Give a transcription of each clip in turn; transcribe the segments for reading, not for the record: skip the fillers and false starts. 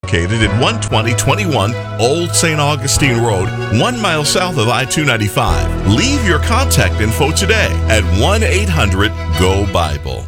located at 12021 Old St. Augustine Road, 1 mile south of I-295. Leave your contact info today at 1-800-GO-BIBLE.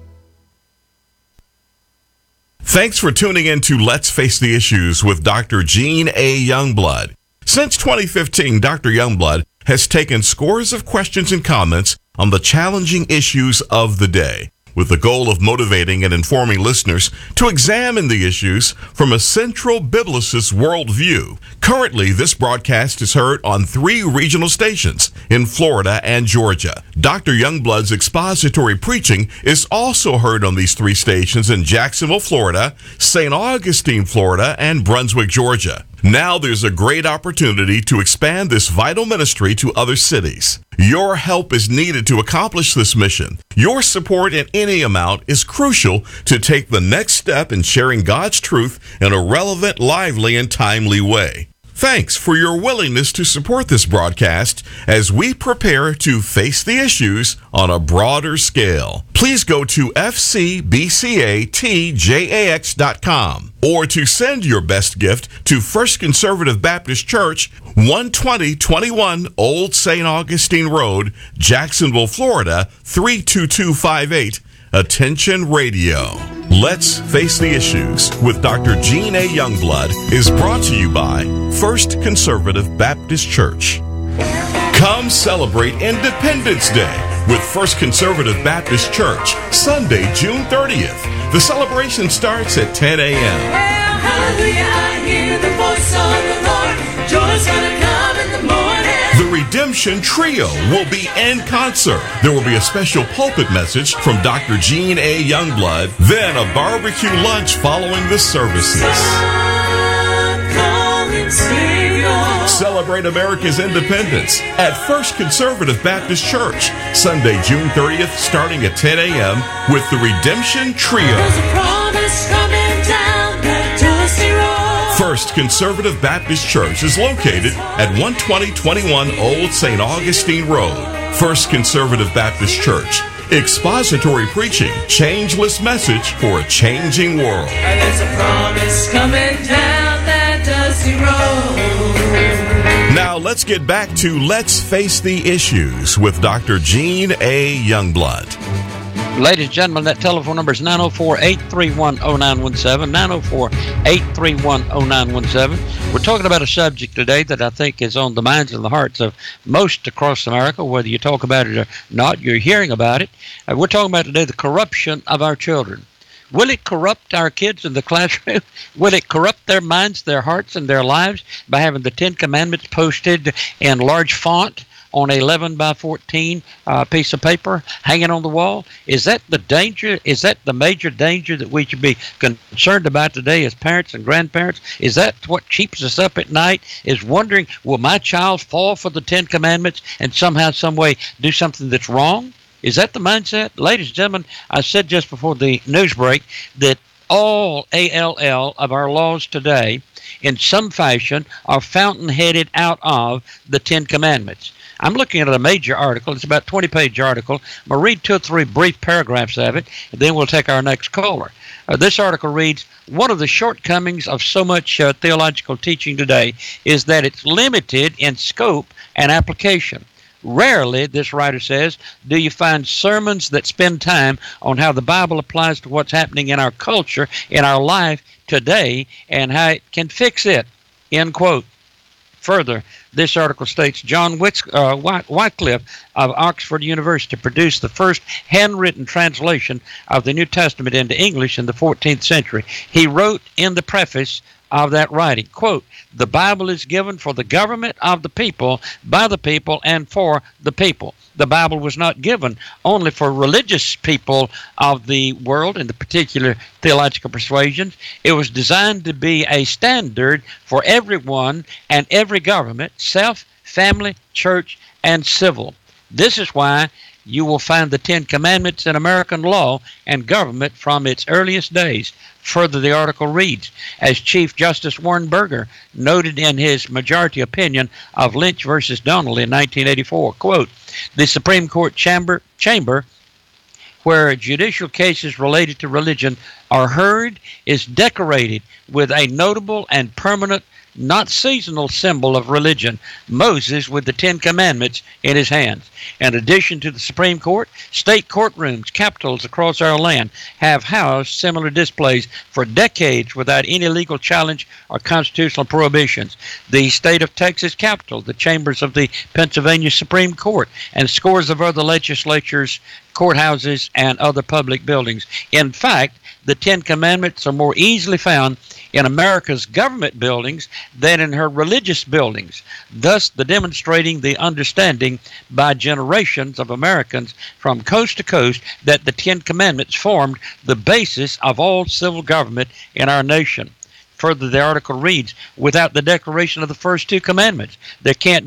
Thanks for tuning in to Let's Face the Issues with Dr. Gene A. Youngblood. Since 2015, Dr. Youngblood has taken scores of questions and comments on the challenging issues of the day, with the goal of motivating and informing listeners to examine the issues from a central biblicist worldview. Currently, this broadcast is heard on 3 regional stations in Florida and Georgia. Dr. Youngblood's expository preaching is also heard on these 3 stations in Jacksonville, Florida, St. Augustine, Florida, and Brunswick, Georgia. Now there's a great opportunity to expand this vital ministry to other cities. Your help is needed to accomplish this mission. Your support in any amount is crucial to take the next step in sharing God's truth in a relevant, lively, and timely way. Thanks for your willingness to support this broadcast as we prepare to face the issues on a broader scale. Please go to fcbcatjax.com or to send your best gift to First Conservative Baptist Church, 12021 Old St. Augustine Road, Jacksonville, Florida, 32258. Attention Radio. Let's Face the Issues with Dr. Gene A. Youngblood is brought to you by First Conservative Baptist Church. Come celebrate Independence Day with First Conservative Baptist Church, Sunday, June 30th. The celebration starts at 10 a.m. Well, hallelujah, I hear the voice of the Lord. Joy's gonna come in the morning. The Redemption Trio will be in concert. There will be a special pulpit message from Dr. Gene A. Youngblood, then a barbecue lunch following the services. Celebrate America's independence at First Conservative Baptist Church, Sunday, June 30th, starting at 10 a.m. with the Redemption Trio. There's a promise coming down that dusty road. First Conservative Baptist Church is located at 12021 Old St. Augustine Road. First Conservative Baptist Church. Expository preaching, changeless message for a changing world. And there's a promise coming down that dusty road. Now let's get back to Let's Face the Issues with Dr. Gene A. Youngblood. Ladies and gentlemen, that telephone number is 904-831-0917, 904-831-0917. We're talking about a subject today that I think is on the minds and the hearts of most across America, whether you talk about it or not, you're hearing about it. We're talking about today the corruption of our children. Will it corrupt our kids in the classroom? Will it corrupt their minds, their hearts, and their lives by having the 10 Commandments posted in large font on an 11 by 14 piece of paper hanging on the wall? Is that the danger? Is that the major danger that we should be concerned about today as parents and grandparents? Is that what keeps us up at night, is wondering, will my child fall for the 10 Commandments and somehow, some way do something that's wrong? Is that the mindset? Ladies and gentlemen, I said just before the news break that all ALL of our laws today, in some fashion, are fountain-headed out of the 10 Commandments. I'm looking at a major article. It's about a 20-page article. I'm going to read 2 or 3 brief paragraphs of it, and then we'll take our next caller. This article reads, one of the shortcomings of so much theological teaching today is that it's limited in scope and application. Rarely, this writer says, do you find sermons that spend time on how the Bible applies to what's happening in our culture, in our life today, and how it can fix it, end quote. Further, this article states John Wycliffe of Oxford University produced the first handwritten translation of the New Testament into English in the 14th century. He wrote in the preface of that writing, quote, the Bible is given for the government of the people, by the people, and for the people. The Bible was not given only for religious people of the world and the particular theological persuasions. It was designed to be a standard for everyone and every government, self, family, church, and civil. This is why you will find the 10 Commandments in American law and government from its earliest days. Further, the article reads, as Chief Justice Warren Burger noted in his majority opinion of Lynch versus Donnelly in 1984, quote, the Supreme Court chamber where judicial cases related to religion are heard is decorated with a notable and permanent, not seasonal symbol of religion, Moses with the Ten Commandments in his hands. In addition to the Supreme Court, state courtrooms, capitals across our land have housed similar displays for decades without any legal challenge or constitutional prohibitions. The state of Texas Capitol, the chambers of the Pennsylvania Supreme Court, and scores of other legislatures, courthouses, and other public buildings. In fact, the Ten Commandments are more easily found in America's government buildings than in her religious buildings, thus demonstrating the understanding by generations of Americans from coast to coast that the Ten Commandments formed the basis of all civil government in our nation. Further, the article reads, without the declaration of the first two commandments, there cannot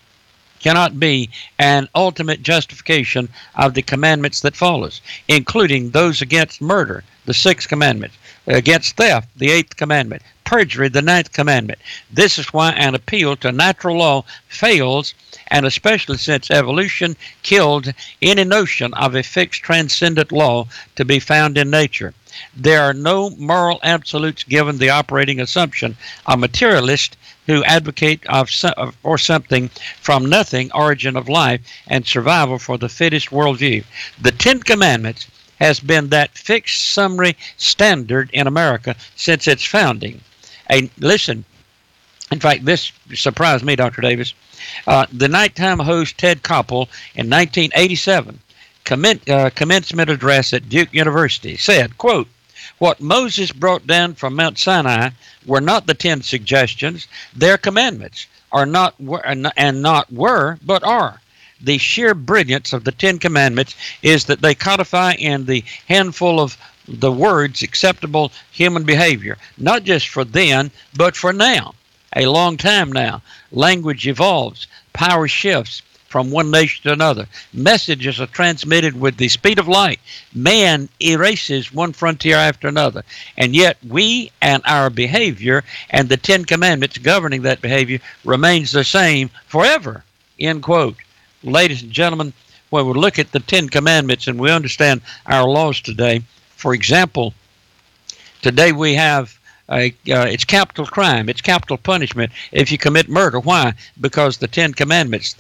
be an ultimate justification of the commandments that follows, including those against murder, the sixth commandment, against theft, the eighth commandment, perjury, the ninth commandment. This is why an appeal to natural law fails, and especially since evolution killed any notion of a fixed transcendent law to be found in nature. There are no moral absolutes given the operating assumption of materialists who advocate or something from nothing origin of life and survival for the fittest worldview. The Ten Commandments has been that fixed summary standard in America since its founding. Listen, in fact, this surprised me, Dr. Davis. The nighttime host Ted Koppel in 1987 commencement address at Duke University said, quote, what Moses brought down from Mount Sinai were not the 10 suggestions, their commandments are not were, but are. The sheer brilliance of the Ten Commandments is that they codify in the handful of the words acceptable human behavior, not just for then, but for now. A long time now. Language evolves, power shifts from one nation to another. Messages are transmitted with the speed of light. Man erases one frontier after another. And yet we and our behavior and the Ten Commandments governing that behavior remains the same forever, end quote. Ladies and gentlemen, when we look at the Ten Commandments and we understand our laws today, for example, today we have it's capital crime, it's capital punishment if you commit murder. Why? Because the Ten Commandments,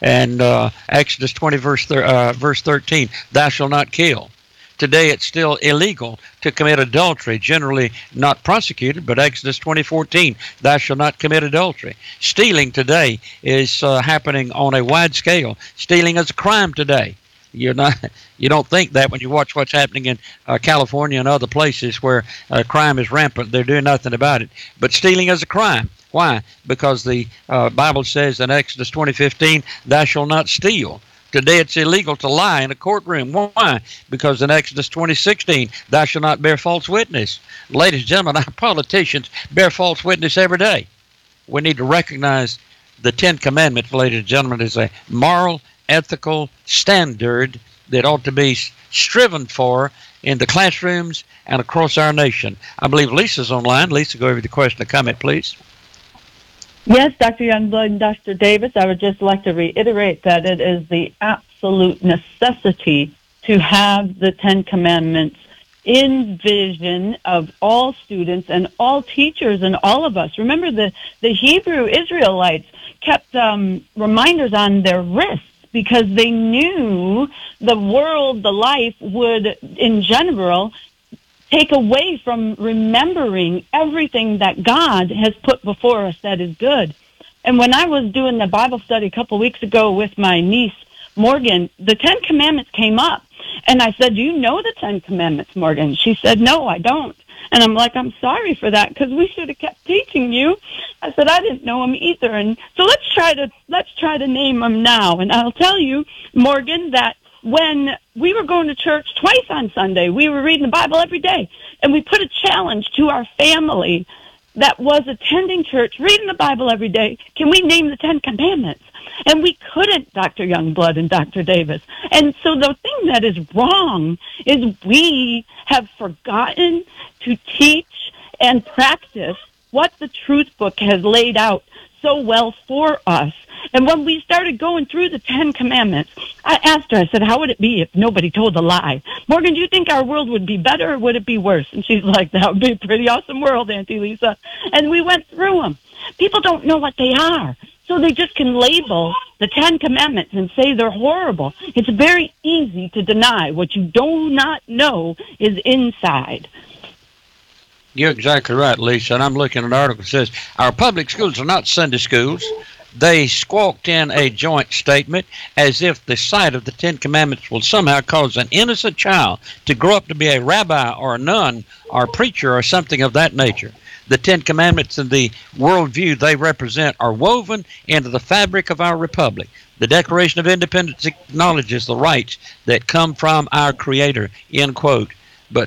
Exodus 20 verse 13, thou shalt not kill. Today it's still illegal to commit adultery, generally not prosecuted, but Exodus 20:14, thou shalt not commit adultery. Stealing today is happening on a wide scale. Stealing is a crime today. You don't think that when you watch what's happening in California and other places where crime is rampant. They're doing nothing about it. But stealing is a crime. Why? Because the Bible says in Exodus 20:15, thou shalt not steal. Today it's illegal to lie in a courtroom. Why? Because in Exodus 20:16, thou shalt not bear false witness. Ladies and gentlemen, our politicians bear false witness every day. We need to recognize the Ten Commandments, ladies and gentlemen, as a moral, ethical standard that ought to be striven for in the classrooms and across our nation. I believe Lisa's online. Lisa, go over the question or comment, please. Yes, Dr. Youngblood and Dr. Davis, I would just like to reiterate that it is the absolute necessity to have the Ten Commandments in vision of all students and all teachers and all of us. Remember, the Hebrew Israelites kept reminders on their wrists because they knew the world, the life would, in general, take away from remembering everything that God has put before us that is good. And when I was doing the Bible study a couple weeks ago with my niece, Morgan, the Ten Commandments came up. And I said, do you know the Ten Commandments, Morgan? She said, no, I don't. And I'm like, I'm sorry for that because we should have kept teaching you. I said, I didn't know them either. And so let's try to name them now. And I'll tell you, Morgan, that when we were going to church twice on Sunday, we were reading the Bible every day, and we put a challenge to our family that was attending church, reading the Bible every day. Can we name the Ten Commandments? And we couldn't, Dr. Youngblood and Dr. Davis. And so the thing that is wrong is we have forgotten to teach and practice what the Truth Book has laid out so well for us. And when we started going through the 10 Commandments, I asked her, I said, how would it be if nobody told a lie? Morgan, do you think our world would be better or would it be worse? And she's like, that would be a pretty awesome world, Auntie Lisa. And we went through them. People don't know what they are. So they just can label the 10 Commandments and say they're horrible. It's very easy to deny what you do not know is inside. You're exactly right, Lisa. And I'm looking at an article that says our public schools are not Sunday schools. They squawked in a joint statement as if the sight of the 10 Commandments will somehow cause an innocent child to grow up to be a rabbi or a nun or a preacher or something of that nature. The 10 Commandments and the worldview they represent are woven into the fabric of our republic. The Declaration of Independence acknowledges the rights that come from our Creator, end quote. But,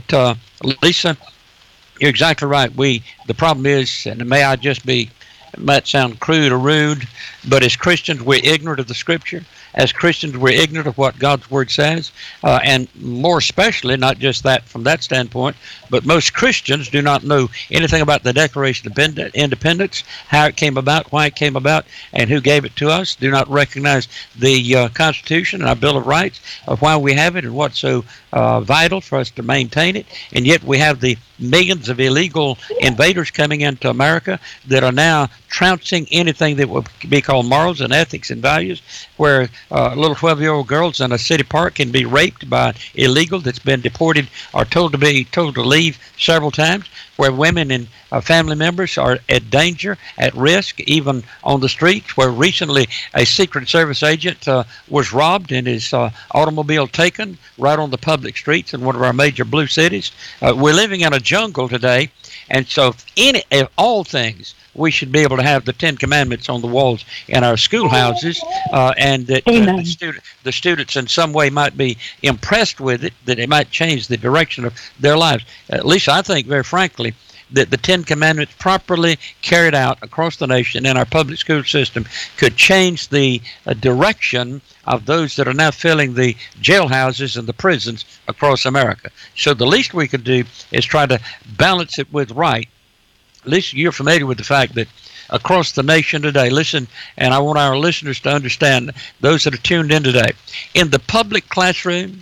Lisa, you're exactly right. The problem is, and it might sound crude or rude, but as Christians, we're ignorant of the Scripture. As Christians, we're ignorant of what God's Word says, and more especially, not just that from that standpoint, but most Christians do not know anything about the Declaration of Independence, how it came about, why it came about, and who gave it to us, do not recognize the Constitution and our Bill of Rights, of why we have it and what's so vital for us to maintain it, and yet we have the millions of illegal invaders coming into America that are now trouncing anything that would be called morals and ethics and values, where little 12-year-old girls in a city park can be raped by illegal that's been deported or told to leave several times, where women and family members are at danger, at risk, even on the streets, where recently a Secret Service agent was robbed and his automobile taken right on the public streets in one of our major blue cities. We're living in a jungle today, and so if all things, we should be able to have the 10 Commandments on the walls in our schoolhouses, and that the students in some way might be impressed with it, that it might change the direction of their lives. Lisa, I think, very frankly, that the 10 Commandments properly carried out across the nation in our public school system could change the direction of those that are now filling the jailhouses and the prisons across America. So the least we could do is try to balance it with right. Lisa, you're familiar with the fact that across the nation today, listen, and I want our listeners to understand, those that are tuned in today, in the public classroom,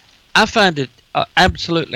I find it absolutely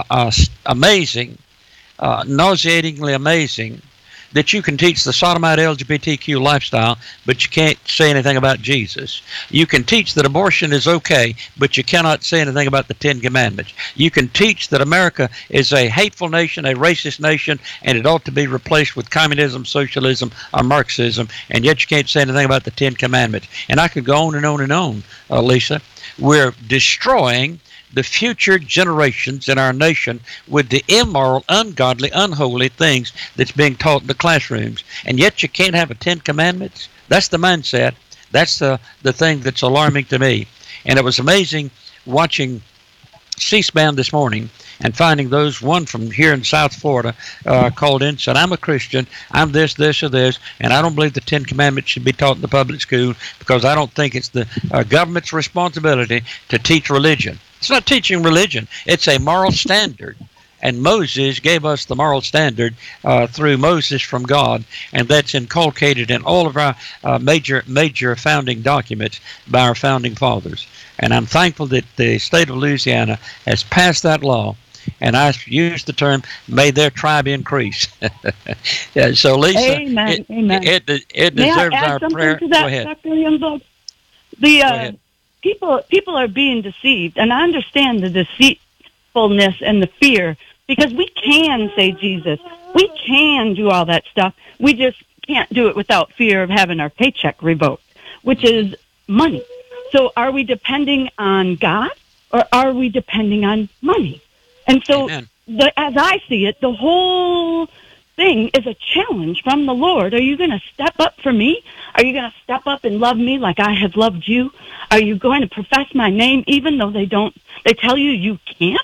amazing, nauseatingly amazing, that you can teach the sodomite LGBTQ lifestyle, but you can't say anything about Jesus. You can teach that abortion is okay, but you cannot say anything about the 10 Commandments. You can teach that America is a hateful nation, a racist nation, and it ought to be replaced with communism, socialism, or Marxism, and yet you can't say anything about the 10 Commandments. And I could go on and on and on, Lisa. We're destroying the future generations in our nation with the immoral, ungodly, unholy things that's being taught in the classrooms. And yet you can't have a 10 Commandments? That's the mindset. That's the thing that's alarming to me. And it was amazing watching C-SPAN this morning and finding one from here in South Florida called in, said, I'm a Christian, I'm this, or this, and I don't believe the 10 Commandments should be taught in the public school because I don't think it's the government's responsibility to teach religion. It's not teaching religion. It's a moral standard. And Moses gave us the moral standard through Moses from God, and that's inculcated in all of our major founding documents by our founding fathers. And I'm thankful that the state of Louisiana has passed that law, and I use the term, may their tribe increase. Yeah, so, Lisa, Amen. It May deserves I add our something prayer. to that, Go ahead. Dr. Youngblood? Go ahead. People are being deceived, and I understand the deceitfulness and the fear, because we can say Jesus. We can do all that stuff. We just can't do it without fear of having our paycheck revoked, which is money. So are we depending on God, or are we depending on money? And so, as I see it, the whole thing is a challenge from the Lord. Are you going to step up for me? Are you going to step up and love me like I have loved you? Are you going to profess my name even though they tell you can't?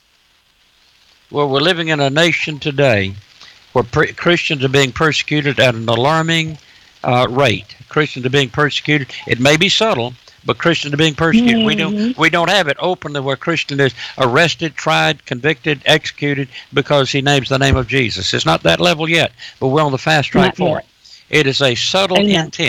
Well, we're living in a nation today where Christians are being persecuted at an alarming rate. Christians are being persecuted. It may be subtle, but Christians are being persecuted. Mm-hmm. We don't have it openly where Christian is arrested, tried, convicted, executed because he names the name of Jesus. It's not that level yet, but we're on the fast track for it. It is a subtle intent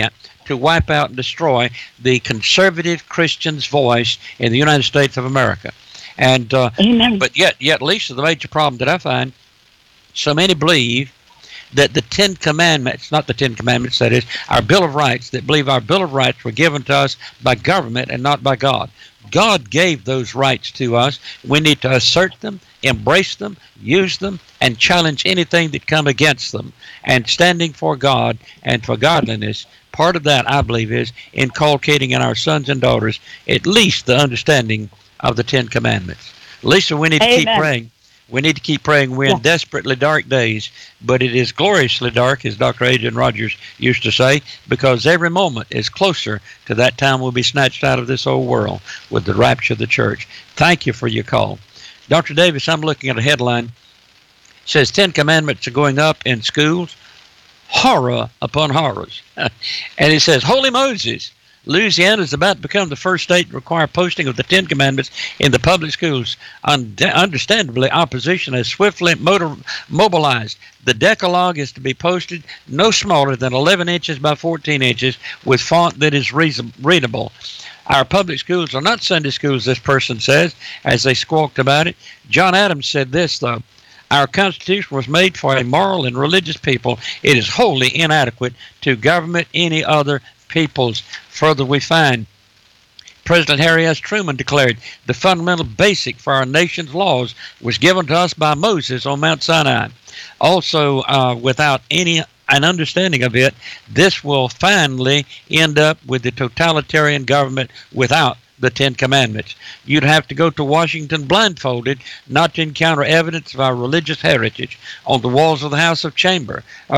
to wipe out and destroy the conservative Christian's voice in the United States of America. And Amen. but yet, Lisa, the major problem that I find, so many believe that the Ten Commandments, not the Ten Commandments, that is, our Bill of Rights, that believe our Bill of Rights were given to us by government and not by God. God gave those rights to us. We need to assert them, embrace them, use them, and challenge anything that come against them. And standing for God and for godliness, part of that, I believe, is inculcating in our sons and daughters at least the understanding of the Ten Commandments. Lisa, we need to keep Amen. praying. We need to keep praying. We're in desperately dark days, but it is gloriously dark, as Dr. Adrian Rogers used to say, because every moment is closer to that time we'll be snatched out of this old world with the rapture of the church. Thank you for your call. Dr. Davis, I'm looking at a headline. It says 10 Commandments are going up in schools. Horror upon horrors. And it says, Holy Moses, Louisiana is about to become the first state to require posting of the Ten Commandments in the public schools. Understandably, opposition has swiftly mobilized. The Decalogue is to be posted no smaller than 11 inches by 14 inches with font that is readable. Our public schools are not Sunday schools, this person says, as they squawked about it. John Adams said this, though. Our Constitution was made for a moral and religious people. It is wholly inadequate to government any other peoples. Further, we find President Harry S. Truman declared the fundamental basic for our nation's laws was given to us by Moses on Mount Sinai. Also, without an understanding of it, this will finally end up with the totalitarian government without the Ten Commandments. You'd have to go to Washington blindfolded not to encounter evidence of our religious heritage on the walls of the House Chamber.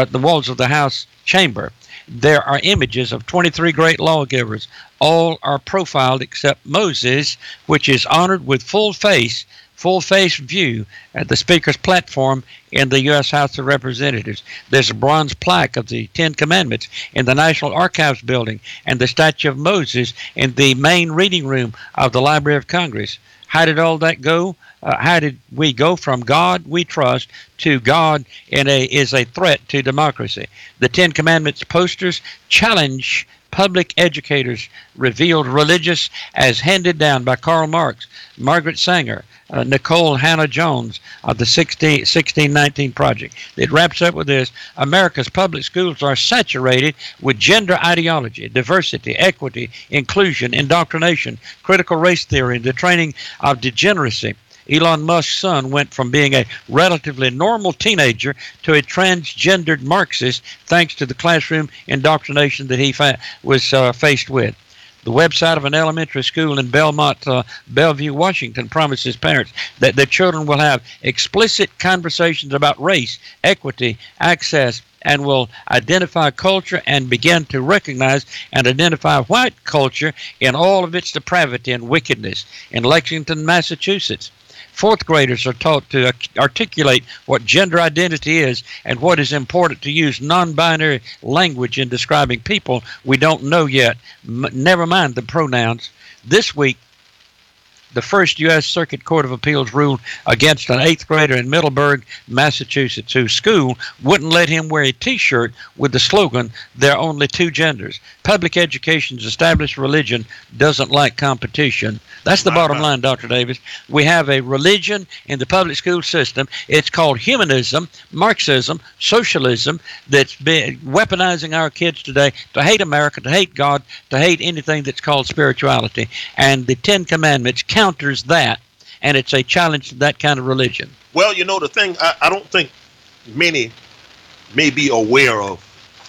There are images of 23 great lawgivers. All are profiled except Moses, which is honored with full face view at the Speaker's platform in the U.S. House of Representatives. There's a bronze plaque of the Ten Commandments in the National Archives building and the statue of Moses in the main reading room of the Library of Congress. How did all that go? How did we go from God we trust to God is a threat to democracy? The Ten Commandments posters challenge public educators, revealed religious as handed down by Karl Marx, Margaret Sanger, Nicole Hannah-Jones of the 1619 Project. It wraps up with this: America's public schools are saturated with gender ideology, diversity, equity, inclusion, indoctrination, critical race theory, and the training of degeneracy. Elon Musk's son went from being a relatively normal teenager to a transgendered Marxist thanks to the classroom indoctrination that he was faced with. The website of an elementary school in Bellevue, Washington promises parents that their children will have explicit conversations about race, equity, access, and will identify culture and begin to recognize and identify white culture in all of its depravity and wickedness. In Lexington, Massachusetts, fourth graders are taught to articulate what gender identity is and what is important to use non-binary language in describing people we don't know yet, never mind the pronouns. This week, the First U.S. Circuit Court of Appeals ruled against an 8th grader in Middleburg, Massachusetts, whose school wouldn't let him wear a T-shirt with the slogan, "There are only two genders." Public education's established religion doesn't like competition. That's the bottom line, Dr. Davis. We have a religion in the public school system. It's called humanism, Marxism, socialism, that's been weaponizing our kids today to hate America, to hate God, to hate anything that's called spirituality. And the Ten Commandments counters that, and it's a challenge to that kind of religion. Well, you know, the thing I don't think many may be aware of,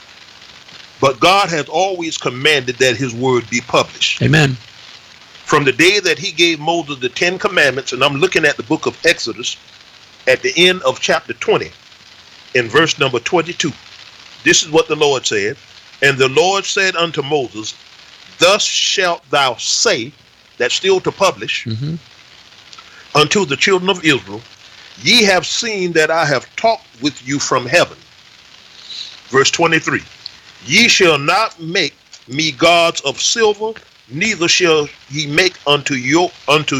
but God has always commanded that his word be published. Amen. From the day that he gave Moses the Ten Commandments, and I'm looking at the book of Exodus at the end of chapter 20 in verse number 22. This is what the Lord said. And the Lord said unto Moses, thus shalt thou say, that's still to publish, unto the children of Israel, ye have seen that I have talked with you from heaven. Verse 23, ye shall not make me gods of silver, neither shall he make unto you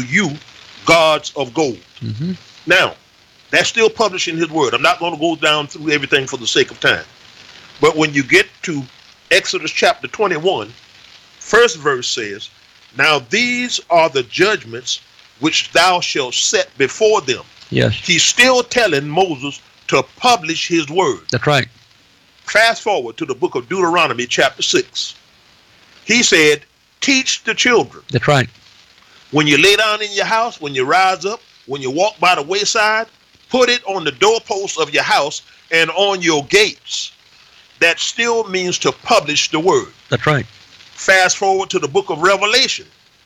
gods of gold. Now, that's still publishing his word. I'm not going to go down through everything for the sake of time. But when you get to Exodus chapter 21, first verse says, "Now these are the judgments which thou shalt set before them." Yes. He's still telling Moses to publish his word. That's right. Fast forward to the book of Deuteronomy chapter 6. He said, "Teach the children. That's right. When you lay down in your house, when you rise up, when you walk by the wayside, put it on the doorposts of your house and on your gates." That still means to publish the word. That's right. Fast forward to the book of Revelation.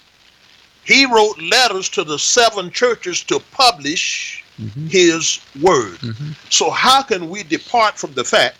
He wrote letters to the 7 churches to publish his word. So how can we depart from the fact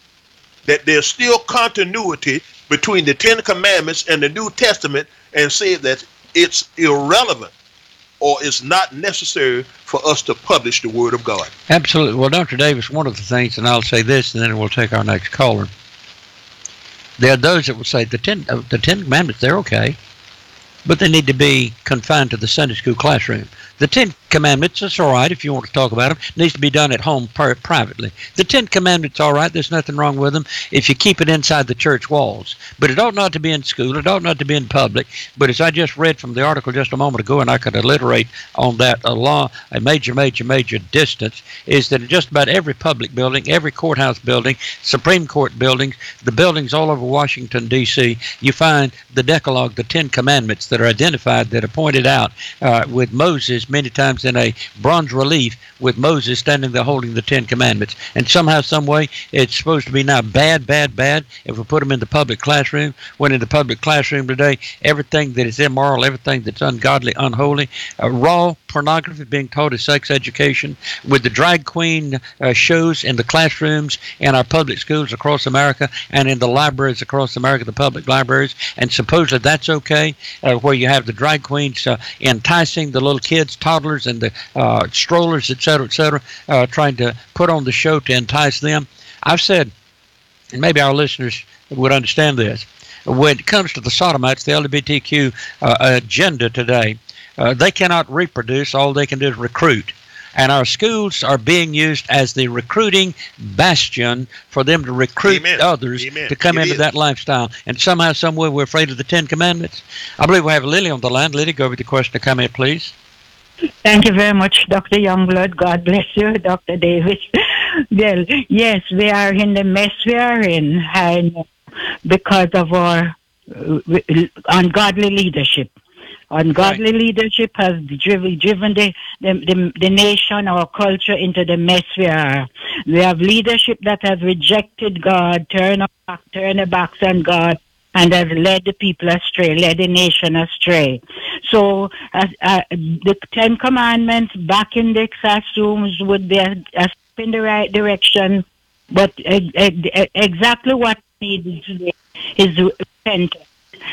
that there's still continuity between the 10 Commandments and the New Testament and say that it's irrelevant or it's not necessary for us to publish the Word of God? Absolutely. Well, Dr. Davis, one of the things, and I'll say this, and then we'll take our next caller. There are those that will say the Ten Commandments, they're okay, but they need to be confined to the Sunday school classroom. The 10 Commandments, it's all right if you want to talk about them. It needs to be done at home privately. The 10 Commandments, all right. There's nothing wrong with them if you keep it inside the church walls. But it ought not to be in school. It ought not to be in public. But as I just read from the article just a moment ago, and I could alliterate on that a major distance, is that in just about every public building, every courthouse building, Supreme Court buildings, the buildings all over Washington, D.C., you find the Decalogue, the 10 Commandments that are identified, that are pointed out with Moses many times in a bronze relief with Moses standing there holding the 10 Commandments. And somehow, some way, it's supposed to be now bad if we put them in the public classroom, when in the public classroom today, everything that is immoral, everything that's ungodly, unholy, raw pornography being taught as sex education, with the drag queen shows in the classrooms in our public schools across America and in the libraries across America, the public libraries, and supposedly that's okay, where you have the drag queens enticing the little kids, toddlers, and the strollers, et cetera, trying to put on the show to entice them. I've said, and maybe our listeners would understand this, when it comes to the sodomites, the LGBTQ agenda today, they cannot reproduce. All they can do is recruit. And our schools are being used as the recruiting bastion for them to recruit others to come into that lifestyle. And somehow, some way, we're afraid of the 10 Commandments. I believe we have Lily on the line. Lily, go over the question or comment, please. Thank you very much, Dr. Youngblood. God bless you, Dr. Davis. Well, yes, we are in the mess we are in, and because of our ungodly leadership. Ungodly leadership has driven the nation, our culture, into the mess we are. We have leadership that has rejected God, turned their backs on God, and has led the people astray, led the nation astray. So the 10 Commandments back in the classrooms would be a step in the right direction, but exactly what needed today is repentance,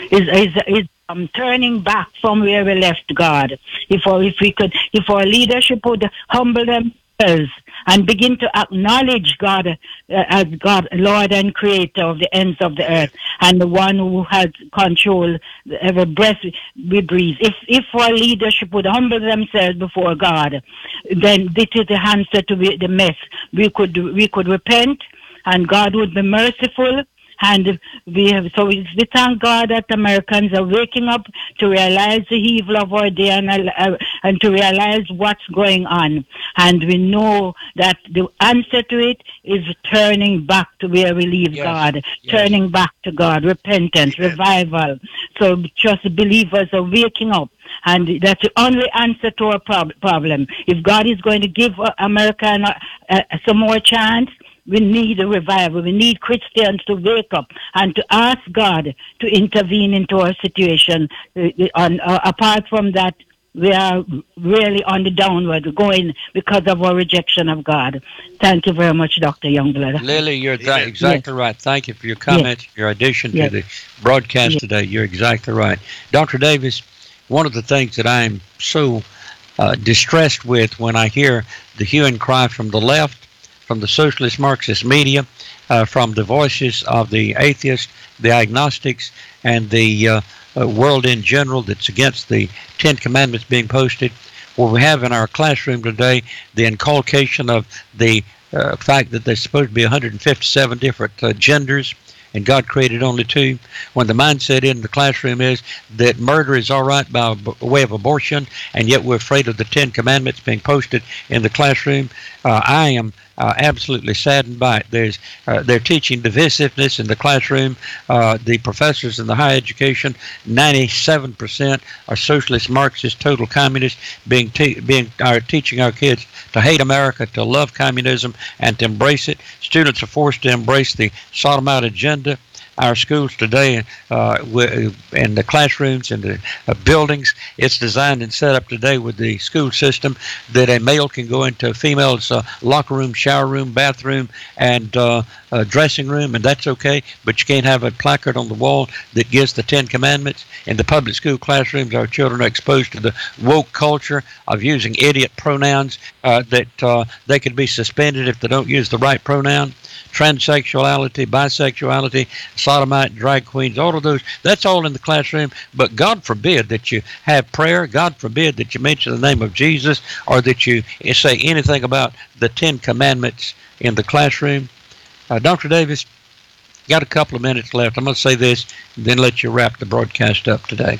is turning back from where we left God. If our leadership would humble themselves and begin to acknowledge God as God, Lord and Creator of the ends of the earth, and the one who has control every breath we breathe. If our leadership would humble themselves before God, then this is the answer to the mess. We could repent, and God would be merciful. And we thank God that Americans are waking up to realize the evil of our day and to realize what's going on. And we know that the answer to it is turning back to where we leave God, turning back to God, repentance, revival. So just believers are waking up. And that's the only answer to our problem. If God is going to give America some more chance, we need a revival. We need Christians to wake up and to ask God to intervene into our situation. Apart from that, we are really on the downward going because of our rejection of God. Thank you very much, Dr. Youngblood. Lily, you're exactly right. Thank you for your comments, your addition to the broadcast today. You're exactly right. Dr. Davis, one of the things that I'm so distressed with when I hear the hue and cry from the left, from the socialist Marxist media, from the voices of the atheists, the agnostics, and the world in general that's against the 10 Commandments being posted. What we have in our classroom today, the inculcation of the fact that there's supposed to be 157 different genders, and God created only two. When the mindset in the classroom is that murder is all right by way of abortion, and yet we're afraid of the Ten Commandments being posted in the classroom, I am absolutely saddened by it. They're teaching divisiveness in the classroom. The professors in the higher education, 97% are socialist, Marxist, total communists, teaching our kids to hate America, to love communism, and to embrace it. Students are forced to embrace the sodomite agenda. Our schools today, in the classrooms and the buildings, it's designed and set up today with the school system that a male can go into a female's locker room, shower room, bathroom, and dressing room, and that's okay, but you can't have a placard on the wall that gives the Ten Commandments. In the public school classrooms, our children are exposed to the woke culture of using idiot pronouns that they could be suspended if they don't use the right pronoun. Transsexuality, bisexuality, sodomite, drag queens, all of those, that's all in the classroom. But God forbid that you have prayer. God forbid that you mention the name of Jesus, or that you say anything about the Ten Commandments in the classroom. Dr. Davis, got a couple of minutes left. I'm going to say this, then let you wrap the broadcast up today.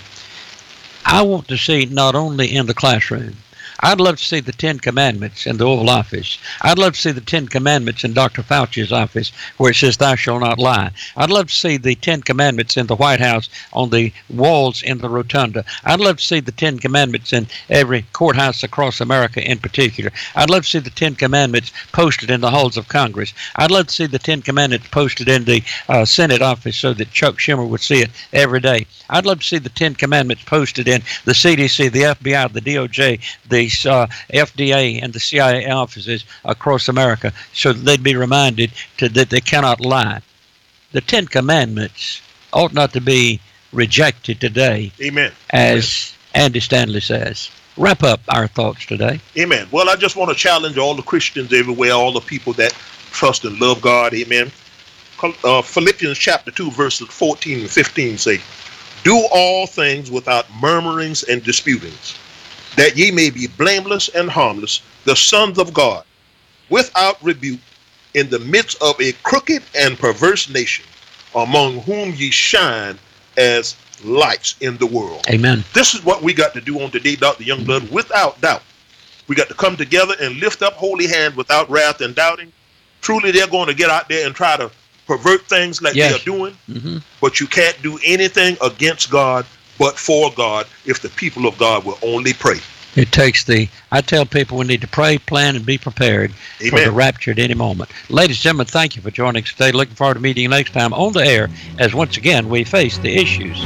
I want to see not only in the classroom, I'd love to see the Ten Commandments in the Oval Office. I'd love to see the Ten Commandments in Dr. Fauci's office, where it says, "Thou shalt not lie." I'd love to see the Ten Commandments in the White House on the walls in the rotunda. I'd love to see the Ten Commandments in every courthouse across America in particular. I'd love to see the Ten Commandments posted in the halls of Congress. I'd love to see the Ten Commandments posted in the Senate office so that Chuck Schumer would see it every day. I'd love to see the Ten Commandments posted in the CDC, the FBI, the DOJ, the FDA, and the CIA offices across America, so that they'd be reminded that they cannot lie. The Ten Commandments ought not to be rejected today. Amen. As Andy Stanley says. Wrap up our thoughts today. Amen. Well, I just want to challenge all the Christians everywhere, all the people that trust and love God. Amen. Philippians chapter 2, verses 14 and 15 say, "Do all things without murmurings and disputings, that ye may be blameless and harmless, the sons of God, without rebuke, in the midst of a crooked and perverse nation, among whom ye shine as lights in the world." Amen. This is what we got to do on today, Dr. Youngblood, without doubt. We got to come together and lift up holy hands without wrath and doubting. Truly, they're going to get out there and try to pervert things like they are doing, but you can't do anything against God but for God if the people of God will only pray. It takes I tell people we need to pray, plan, and be prepared for the rapture at any moment. Ladies and gentlemen, thank you for joining us today. Looking forward to meeting you next time on the air as once again we face the issues.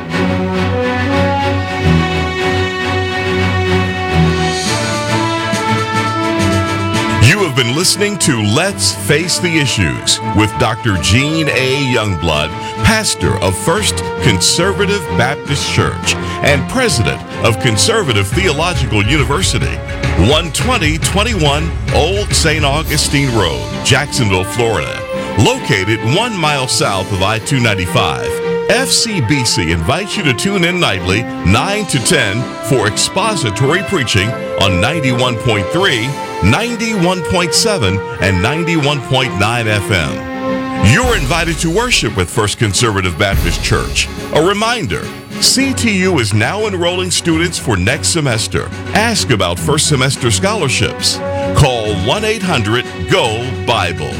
You have been listening to Let's Face the Issues with Dr. Gene A. Youngblood, pastor of First Conservative Baptist Church and president of Conservative Theological University, 12021 Old St. Augustine Road, Jacksonville, Florida. Located 1 mile south of I-295, FCBC invites you to tune in nightly 9 to 10 for expository preaching on 91.3, 91.7, and 91.9 FM. You're invited to worship with First Conservative Baptist Church. A reminder, CTU is now enrolling students for next semester. Ask about first semester scholarships. Call 1-800-GO-BIBLE.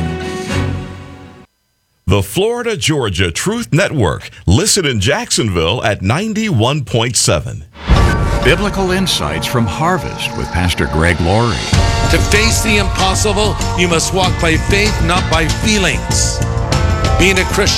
The Florida Georgia Truth Network. Listen in Jacksonville at 91.7. Biblical Insights from Harvest with Pastor Greg Laurie. To face the impossible, you must walk by faith, not by feelings. Being a Christian